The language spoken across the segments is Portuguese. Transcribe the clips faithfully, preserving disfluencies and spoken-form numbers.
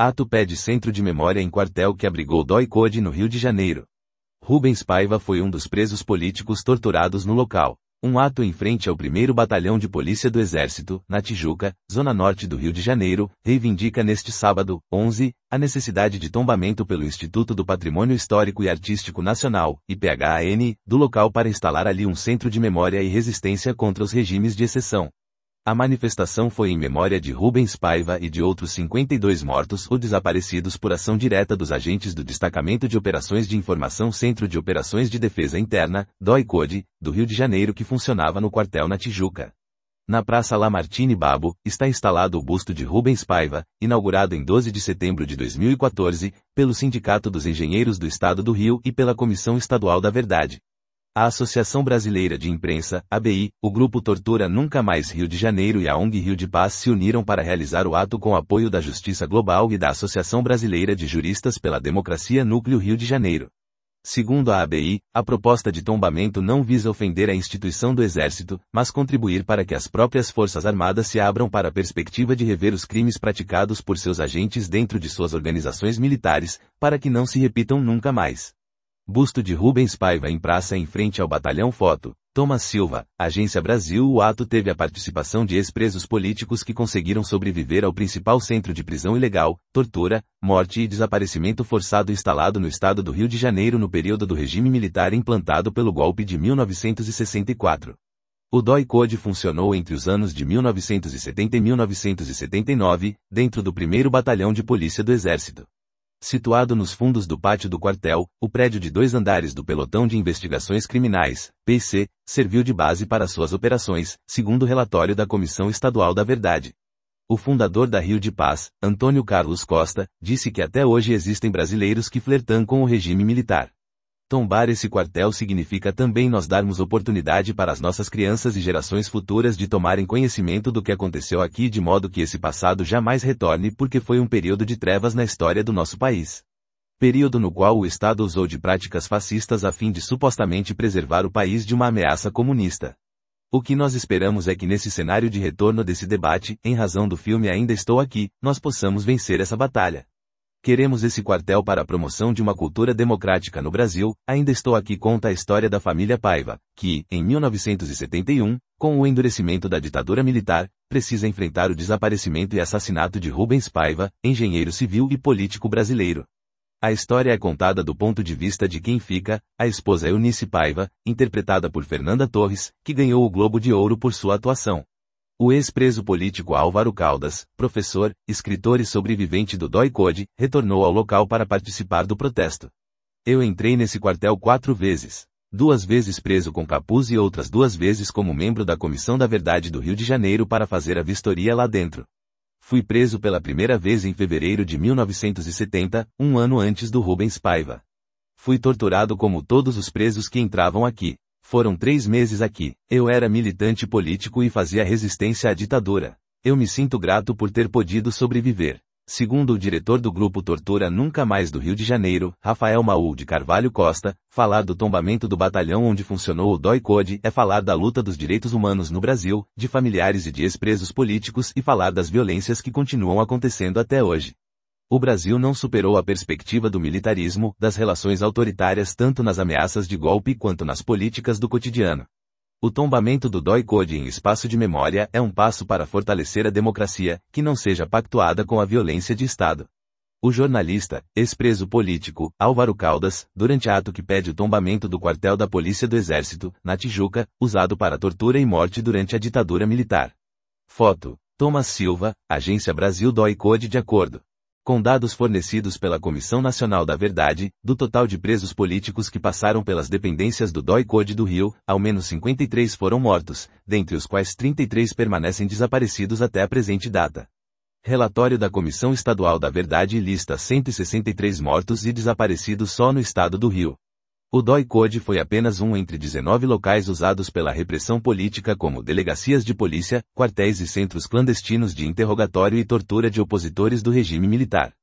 Ato pede centro de memória em quartel que abrigou Dói Code no Rio de Janeiro. Rubens Paiva foi um dos presos políticos torturados no local. Um ato em frente ao primeiro Batalhão de Polícia do Exército, na Tijuca, zona norte do Rio de Janeiro, reivindica neste sábado, onze, a necessidade de tombamento pelo Instituto do Patrimônio Histórico e Artístico Nacional, I P H A N, do local para instalar ali um centro de memória e resistência contra os regimes de exceção. A manifestação foi em memória de Rubens Paiva e de outros cinquenta e dois mortos ou desaparecidos por ação direta dos agentes do Destacamento de Operações de Informação Centro de Operações de Defesa Interna, Dói Code, do Rio de Janeiro que funcionava no quartel na Tijuca. Na Praça Lamartine Babo, está instalado o busto de Rubens Paiva, inaugurado em doze de setembro de dois mil e quatorze, pelo Sindicato dos Engenheiros do Estado do Rio e pela Comissão Estadual da Verdade. A Associação Brasileira de Imprensa, A B I, o Grupo Tortura Nunca Mais Rio de Janeiro e a ONG Rio de Paz se uniram para realizar o ato com apoio da Justiça Global e da Associação Brasileira de Juristas pela Democracia Núcleo Rio de Janeiro. Segundo a A B I, a proposta de tombamento não visa ofender a instituição do Exército, mas contribuir para que as próprias Forças Armadas se abram para a perspectiva de rever os crimes praticados por seus agentes dentro de suas organizações militares, para que não se repitam nunca mais. Busto de Rubens Paiva em praça em frente ao Batalhão Foto, Thomas Silva, Agência Brasil. O ato teve a participação de ex-presos políticos que conseguiram sobreviver ao principal centro de prisão ilegal, tortura, morte e desaparecimento forçado instalado no estado do Rio de Janeiro no período do regime militar implantado pelo golpe de mil novecentos e sessenta e quatro. O Dói Code funcionou entre os anos de mil novecentos e setenta e mil novecentos e setenta e nove, dentro do primeiro Batalhão de Polícia do Exército. Situado nos fundos do pátio do quartel, o prédio de dois andares do Pelotão de Investigações Criminais, P C, serviu de base para suas operações, segundo o relatório da Comissão Estadual da Verdade. O fundador da Rio de Paz, Antônio Carlos Costa, disse que até hoje existem brasileiros que flertam com o regime militar. Tombar esse quartel significa também nós darmos oportunidade para as nossas crianças e gerações futuras de tomarem conhecimento do que aconteceu aqui de modo que esse passado jamais retorne porque foi um período de trevas na história do nosso país. Período no qual o Estado usou de práticas fascistas a fim de supostamente preservar o país de uma ameaça comunista. O que nós esperamos é que nesse cenário de retorno desse debate, em razão do filme Ainda Estou Aqui, nós possamos vencer essa batalha. Queremos esse quartel para a promoção de uma cultura democrática no Brasil. Ainda Estou Aqui conta a história da família Paiva, que, em mil novecentos e setenta e um, com o endurecimento da ditadura militar, precisa enfrentar o desaparecimento e assassinato de Rubens Paiva, engenheiro civil e político brasileiro. A história é contada do ponto de vista de quem fica, a esposa Eunice Paiva, interpretada por Fernanda Torres, que ganhou o Globo de Ouro por sua atuação. O ex-preso político Álvaro Caldas, professor, escritor e sobrevivente do Dói Code, retornou ao local para participar do protesto. Eu entrei nesse quartel quatro vezes. Duas vezes preso com capuz e outras duas vezes como membro da Comissão da Verdade do Rio de Janeiro para fazer a vistoria lá dentro. Fui preso pela primeira vez em fevereiro de mil novecentos e setenta, um ano antes do Rubens Paiva. Fui torturado como todos os presos que entravam aqui. Foram três meses aqui. Eu era militante político e fazia resistência à ditadura. Eu me sinto grato por ter podido sobreviver. Segundo o diretor do Grupo Tortura Nunca Mais do Rio de Janeiro, Rafael Maú de Carvalho Costa, falar do tombamento do batalhão onde funcionou o Dói Code é falar da luta dos direitos humanos no Brasil, de familiares e de ex-presos políticos e falar das violências que continuam acontecendo até hoje. O Brasil não superou a perspectiva do militarismo, das relações autoritárias tanto nas ameaças de golpe quanto nas políticas do cotidiano. O tombamento do Dói Code em espaço de memória é um passo para fortalecer a democracia, que não seja pactuada com a violência de Estado. O jornalista, ex-preso político, Álvaro Caldas, durante ato que pede o tombamento do quartel da Polícia do Exército, na Tijuca, usado para tortura e morte durante a ditadura militar. Foto: Thomas Silva, Agência Brasil. Dói Code. De acordo com dados fornecidos pela Comissão Nacional da Verdade, do total de presos políticos que passaram pelas dependências do Dói Code do Rio, ao menos cinquenta e três foram mortos, dentre os quais trinta e três permanecem desaparecidos até a presente data. Relatório da Comissão Estadual da Verdade lista cento e sessenta e três mortos e desaparecidos só no estado do Rio. O Dói Code foi apenas um entre dezenove locais usados pela repressão política como delegacias de polícia, quartéis e centros clandestinos de interrogatório e tortura de opositores do regime militar.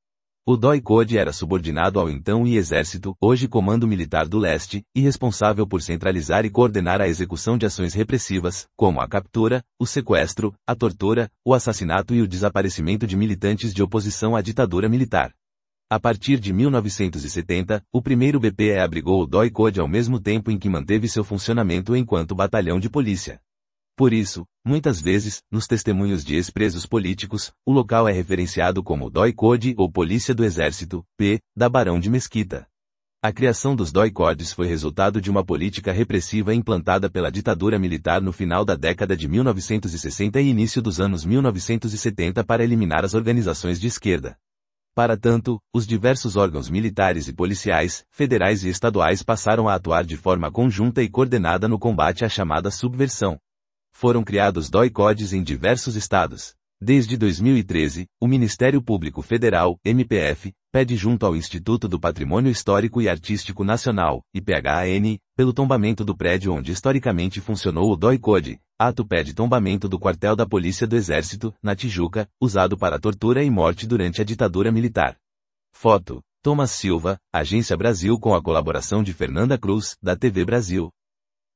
O D O I-Code era subordinado ao então I Exército, hoje Comando Militar do Leste, e responsável por centralizar e coordenar a execução de ações repressivas, como a captura, o sequestro, a tortura, o assassinato e o desaparecimento de militantes de oposição à ditadura militar. A partir de mil novecentos e setenta, o primeiro B P E abrigou o D O I-Code ao mesmo tempo em que manteve seu funcionamento enquanto batalhão de polícia. Por isso, muitas vezes, nos testemunhos de ex-presos políticos, o local é referenciado como D O I-Code ou Polícia do Exército, P, da Barão de Mesquita. A criação dos D O I-Codes foi resultado de uma política repressiva implantada pela ditadura militar no final da década de mil novecentos e sessenta e início dos anos mil novecentos e setenta para eliminar as organizações de esquerda. Para tanto, os diversos órgãos militares e policiais, federais e estaduais passaram a atuar de forma conjunta e coordenada no combate à chamada subversão. Foram criados D O I-Codes em diversos estados. Desde dois mil e treze, o Ministério Público Federal, M P F, pede junto ao Instituto do Patrimônio Histórico e Artístico Nacional, I P H A N, pelo tombamento do prédio onde historicamente funcionou o D O I-Code. Ato pede tombamento do quartel da Polícia do Exército, na Tijuca, usado para tortura e morte durante a ditadura militar. Foto: Thomas Silva, Agência Brasil com a colaboração de Fernanda Cruz, da T V Brasil.